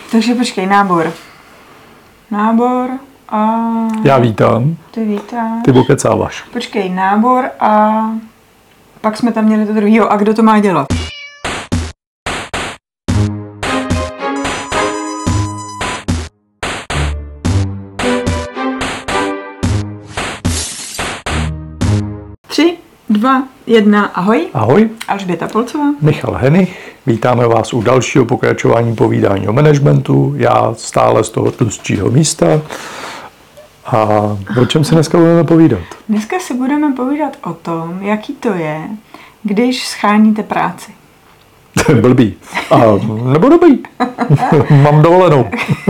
Takže počkej, nábor a... Já vítám. Ty vítáš. Ty pokecáváš. Počkej, nábor a... Pak jsme tam měli to druhýho. A kdo to má dělat? Tři, 2, 1, ahoj. Ahoj. Alžběta Polcová. Michal Henich. Vítáme vás u dalšího pokračování povídání o managementu. Já stále z toho tlustšího místa. A o čem se dneska budeme povídat? Dneska si budeme povídat o tom, jaký to je, když scháníte práci. Blbý. Nebo dobrý. Mám dovolenou.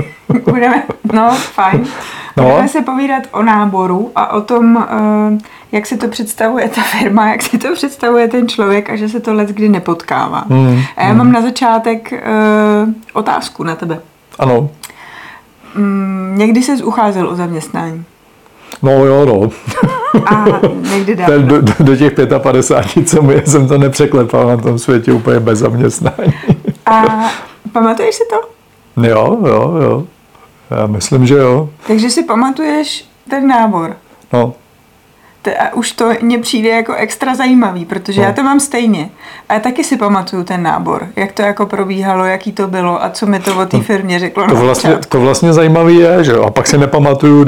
Fajn. Budeme se povídat o náboru a o tom, jak si to představuje ta firma, jak si to představuje ten člověk a že se to leckdy nepotkává. A já mám na začátek otázku na tebe. Ano. Někdy jsi ucházel o zaměstnání? No jo, no. A někdy dál. Do těch 55, co my jsem to nepřeklepal na tom světě úplně bez zaměstnání. A pamatuješ si to? Jo. Já myslím, že jo. Takže si pamatuješ ten nábor? No. A už to mně přijde jako extra zajímavý, protože já to mám stejně. A já taky si pamatuju ten nábor, jak to jako probíhalo, jaký to bylo a co mi to o té firmě řeklo na začátku. To vlastně zajímavý je, že jo. A pak si nepamatuju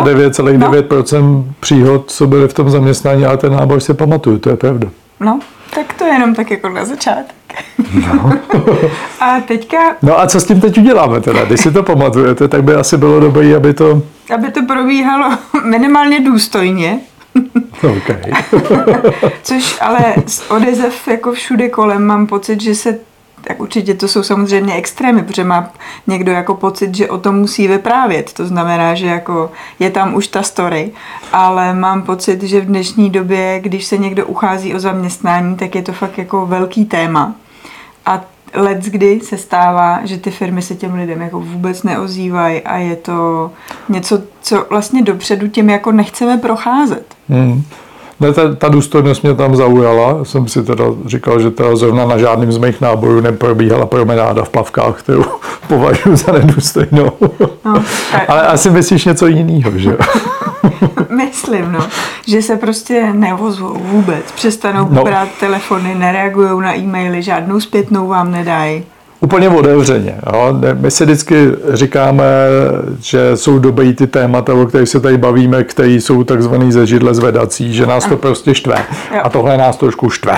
99,9% příhod, co byly v tom zaměstnání, ale ten nábor si pamatuju, to je pravda. No, tak to je jenom tak jako na začátek. No. A teďka... No a co s tím teď uděláme teda? Když si to pamatujete, tak by asi bylo dobré, aby to probíhalo minimálně důstojně. Okay. Což ale z odezev jako všude kolem mám pocit, že se, tak určitě to jsou samozřejmě extrémy, protože má někdo jako pocit, že o tom musí vyprávět. To znamená, že jako je tam už ta story, ale mám pocit, že v dnešní době, když se někdo uchází o zaměstnání, tak je to fakt jako velký téma. A leckdy se stává, že ty firmy se těm lidem jako vůbec neozývají a je to něco, co vlastně dopředu tím jako nechceme procházet. Ne, ta důstojnost mě tam zaujala. Jsem si teda říkal, že teda zrovna na žádným z mých náborů neprobíhala promenáda v plavkách, kterou považuji za nedůstojnou. No, ale asi myslíš něco jiného, že? Myslím, že se prostě nevozvou vůbec. Přestanou brát telefony, nereagují na e-maily, žádnou zpětnou vám nedají. Úplně otevřeně. Jo. My si vždycky říkáme, že jsou dobrý ty témata, o kterých se tady bavíme, které jsou takzvaný ze židle zvedací, že nás to prostě štve. Jo. A tohle nás trošku štve.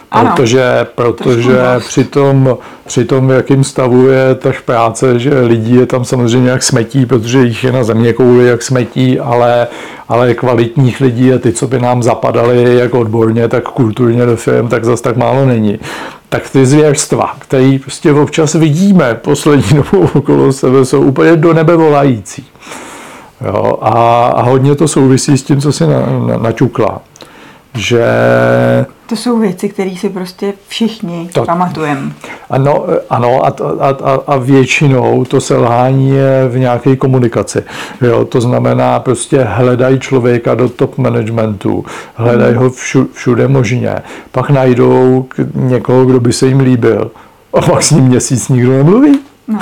Protože při tom, v jakém stavu je ta práce, že lidí je tam samozřejmě jak smetí, protože jich je na zeměkouli jak smetí, ale kvalitních lidí a ty, co by nám zapadaly jak odborně, tak kulturně do firm, tak zas tak málo není. Tak ty zvěrstva, které prostě občas vidíme poslední dobou okolo sebe, jsou úplně do nebe volající. Jo, a hodně to souvisí s tím, co si načukla. Že... To jsou věci, které si prostě všichni pamatujeme. Ano, a většinou to selhání je v nějaké komunikaci. Jo, to znamená, prostě hledají člověka do top managementu, hledají ho všude možně, pak najdou někoho, kdo by se jim líbil, a pak s ním měsíc nikdo nemluví. No.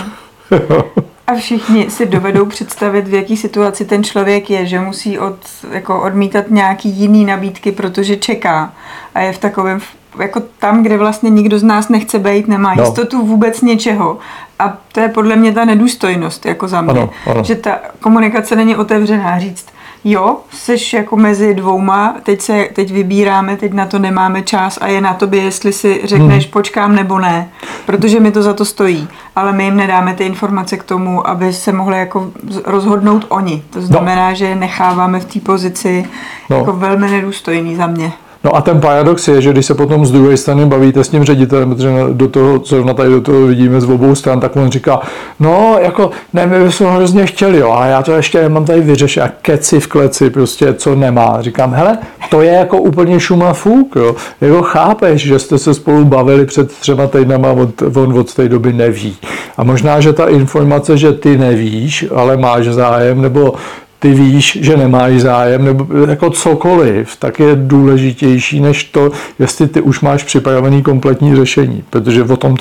A všichni si dovedou představit, v jaký situaci ten člověk je, že musí odmítat nějaký jiný nabídky, protože čeká a je v takovém, jako tam, kde vlastně nikdo z nás nechce být, nemá jistotu vůbec něčeho. A to je podle mě ta nedůstojnost, jako za mě. Ano. Že ta komunikace není otevřená, říct, jo, seš jako mezi dvouma, teď vybíráme, teď na to nemáme čas a je na tobě, jestli si řekneš počkám nebo ne, protože mi to za to stojí, ale my jim nedáme ty informace k tomu, aby se mohli jako rozhodnout oni. To znamená, že necháváme v té pozici jako velmi nedůstojný za mě. No a ten paradox je, že když se potom z druhé strany bavíte s tím ředitelem, protože zrovna tady do toho vidíme z obou stran, tak on říká, ne, my bychom hrozně chtěli, jo, ale já to ještě nemám tady vyřešit a keci v kleci, prostě co nemá. Říkám, hele, to je jako úplně šum a fuk, jo. Jako chápeš, že jste se spolu bavili před 3 týdnama, on od té doby neví. A možná, že ta informace, že ty nevíš, ale máš zájem, nebo ty víš, že nemáš zájem, nebo jako cokoliv, tak je důležitější než to, jestli ty už máš připravený kompletní řešení, protože o tom to není.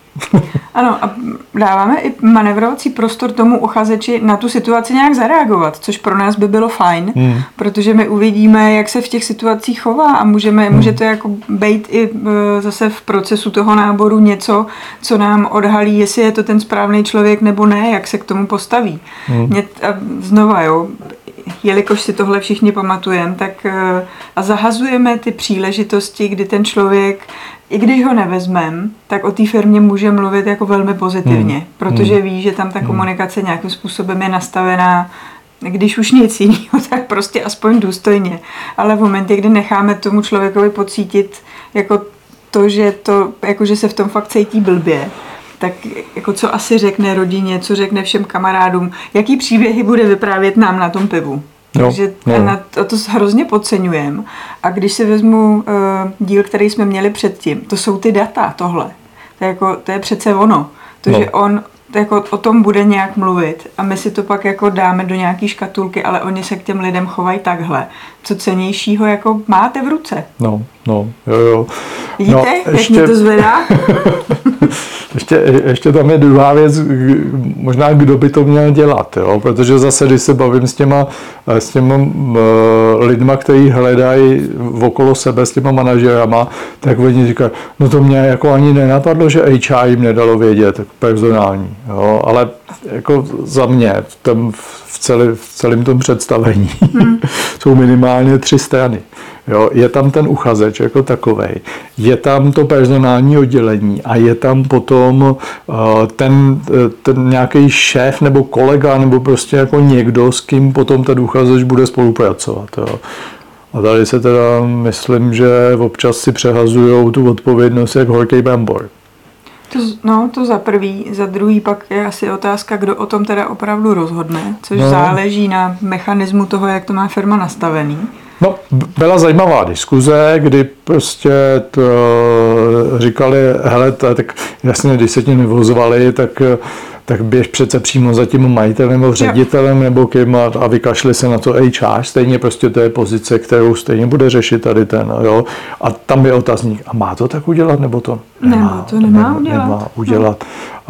Ano, a dáváme i manevrovací prostor tomu uchazeči na tu situaci nějak zareagovat, což pro nás by bylo fajn, protože my uvidíme, jak se v těch situacích chová a může to jako být i zase v procesu toho náboru něco, co nám odhalí, jestli je to ten správný člověk nebo ne, jak se k tomu postaví. A znova, jo, jelikož si tohle všichni pamatujeme, tak a zahazujeme ty příležitosti, kdy ten člověk, i když ho nevezmem, tak o té firmě může mluvit jako velmi pozitivně, protože ví, že tam ta komunikace nějakým způsobem je nastavená, když už nic jiného, tak prostě aspoň důstojně. Ale v momentě, kdy necháme tomu člověkovi pocítit jako to, že se v tom fakt cítí blbě, tak jako co asi řekne rodině, co řekne všem kamarádům, jaký příběhy bude vyprávět nám na tom pivu. Takže to hrozně podceňujeme. A když si vezmu díl, který jsme měli předtím, to jsou ty data, tohle. To je přece ono. Že on jako o tom bude nějak mluvit a my si to pak jako dáme do nějaký škatulky, ale oni se k těm lidem chovají takhle. Co cennějšího jako máte v ruce. Jo. Vidíte, jak mě to zvedá? ještě tam je druhá věc, možná kdo by to měl dělat, jo? Protože zase, když se bavím s těma lidma, kteří hledají okolo sebe, s těma manažerama, tak oni říkají, no to mě jako ani nenapadlo, že HR jim nedalo vědět, personální, jo? Ale jako za mě v celém tom představení jsou minimálně 3 strany. Jo, je tam ten uchazeč jako takovej, je tam to personální oddělení a je tam potom ten nějaký šéf nebo kolega nebo prostě jako někdo, s kým potom ten uchazeč bude spolupracovat. Jo. A tady se teda myslím, že občas si přehazujou tu odpovědnost jak horký brambor. To za prvý. Za druhý pak je asi otázka, kdo o tom teda opravdu rozhodne, což záleží na mechanismu toho, jak to má firma nastavený. No, byla zajímavá diskuze, kdy prostě říkali, hele, tak jasně, když se ti nevozvali, tak běž přece přímo za tím majitelem nebo ředitelem nebo kým a vykašli se na to HR, stejně prostě to je pozice, kterou stejně bude řešit tady ten, jo. A tam je otazník, a má to tak udělat, nebo to nemá udělat.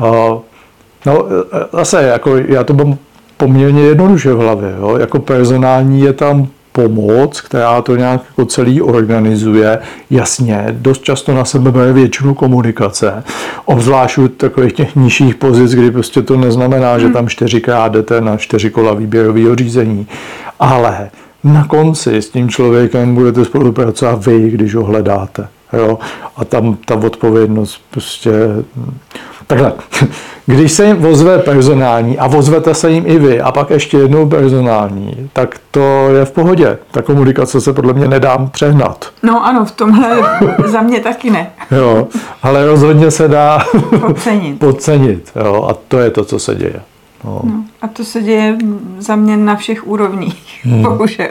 No, zase, jako já to mám poměrně jednoduše v hlavě, jo. Jako personální je tam pomoc, která to nějak jako celý organizuje. Jasně, dost často na sebe bere většinu komunikace. Obzvlášť u takových těch nižších pozic, kdy prostě to neznamená, že tam 4krát jdete na 4 kola výběrového řízení. Ale na konci s tím člověkem budete spolupracovat vy, když ho hledáte. Jo? A tam ta odpovědnost prostě... Takhle, když se jim ozve personální a ozvete se jim i vy a pak ještě jednou personální, tak to je v pohodě. Ta komunikace se podle mě nedá přehnat. No ano, v tomhle za mě taky ne. Jo, ale rozhodně se dá podcenit. Jo, a to je to, co se děje. No, a to se děje za mě na všech úrovních, bohužel.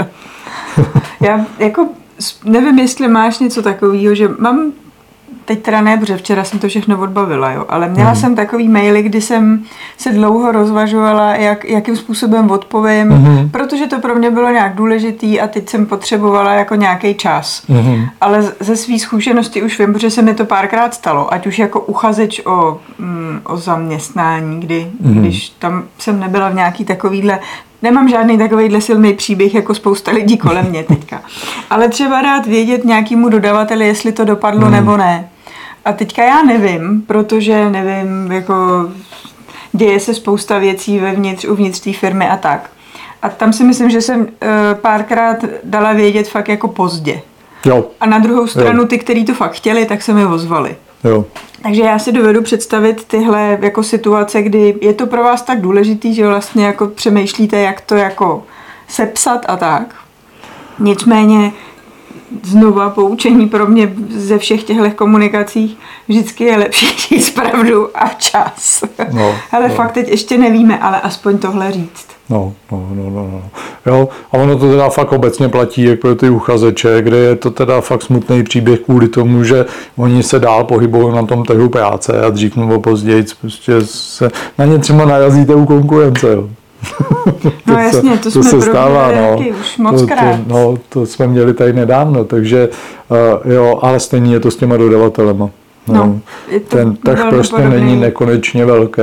Já jako nevím, jestli máš něco takového, že mám teď teda ne, protože včera jsem to všechno odbavila, jo, ale měla jsem takový maily, kdy jsem se dlouho rozvažovala, jakým způsobem odpovím, protože to pro mě bylo nějak důležitý a teď jsem potřebovala jako nějaký čas. Ale ze svý zkušenosti už vím, protože se mi to párkrát stalo, ať už jako uchazeč o zaměstnání, když tam jsem nebyla v nějaký takovýhle. Nemám žádný takovejhle silný příběh jako spousta lidí kolem mě teďka. Ale třeba rád vědět nějakému dodavateli, jestli to dopadlo nebo ne. A teďka já nevím, protože nevím, jako děje se spousta věcí uvnitř té firmy a tak. A tam si myslím, že jsem párkrát dala vědět fakt jako pozdě. Jo. A na druhou stranu ty, kteří to fakt chtěli, tak se mi ozvali. Jo. Takže já si dovedu představit tyhle jako situace, kdy je to pro vás tak důležitý, že vlastně jako přemýšlíte, jak to jako sepsat a tak. Nicméně znova poučení pro mě ze všech těchto komunikacích vždycky je lepší říct pravdu a včas. Ale fakt teď ještě nevíme, ale aspoň tohle říct. No. Jo, a ono to teda fakt obecně platí jak pro ty uchazeče, kde je to teda fakt smutný příběh kvůli tomu, že oni se dál pohybují na tom trhu práce a dřív nebo později prostě se na ně třeba narazíte u konkurence. Jo. No jasně, to jsme se stává, už mockrát. To jsme měli tady nedávno, takže jo, ale stejně je to s těma dodavatelema. No, ten trh prostě podobný. Není nekonečně velký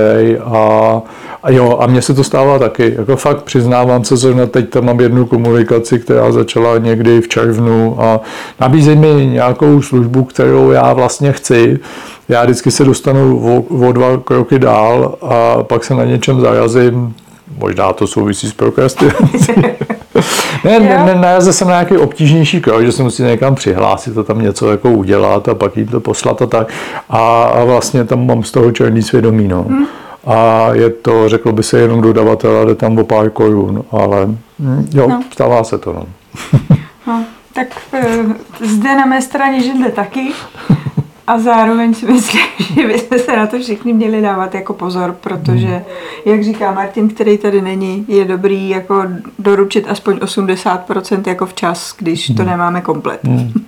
a mně se to stává taky. Jako fakt přiznávám se, že teď tam mám jednu komunikaci, která začala někdy v červnu a nabízejí mi nějakou službu, kterou já vlastně chci. Já vždycky se dostanu o 2 kroky dál a pak se na něčem zarazím. Možná to souvisí s prokrastinací. Narazil jsem na nějaký obtížnější krok, že se musí někam přihlásit a tam něco jako udělat a pak jim to poslat a tak. A vlastně tam mám z toho černý svědomí. No. A je to, řeklo by se, jenom dodavatel a jde tam o pár korun, ale stává se to. No. No, tak zde na mé straně židle taky. A zároveň si myslím, že bychom se na to všichni měli dávat jako pozor, protože, jak říká Martin, který tady není, je dobrý jako doručit aspoň 80% jako včas, když to nemáme komplet.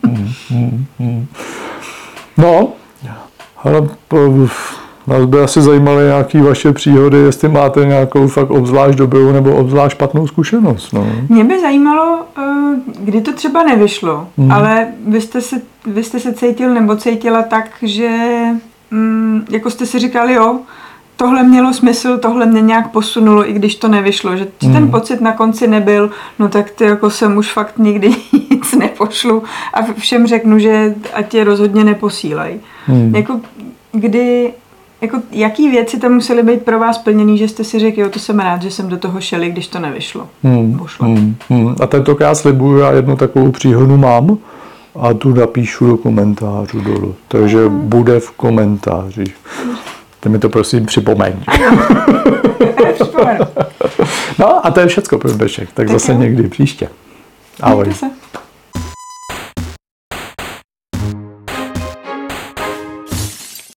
No, ale nás by asi zajímaly nějaké vaše příhody, jestli máte nějakou fakt obzvlášť dobrou nebo obzvlášť špatnou zkušenost. No. Mě by zajímalo, kdy to třeba nevyšlo, ale vy jste se cítil nebo cítila tak, že jako jste si říkali, jo, tohle mělo smysl, tohle mě nějak posunulo, i když to nevyšlo, že ten pocit na konci nebyl, no tak ty jako jsem už fakt nikdy nic nepošlu a všem řeknu, že ať je rozhodně neposílají. Jako jaký věci tam musely být pro vás plněný, že jste si řekli, jo, to jsem rád, že jsem do toho šel, když to nevyšlo. A tentokrát slibuju, já jednu takovou příhodu mám a tu napíšu do komentářů dolů. Takže bude v komentářích. Ty mi to prosím připomeň. No a to je všecko pro dnešek. Tak zase někdy příště. Ahoj.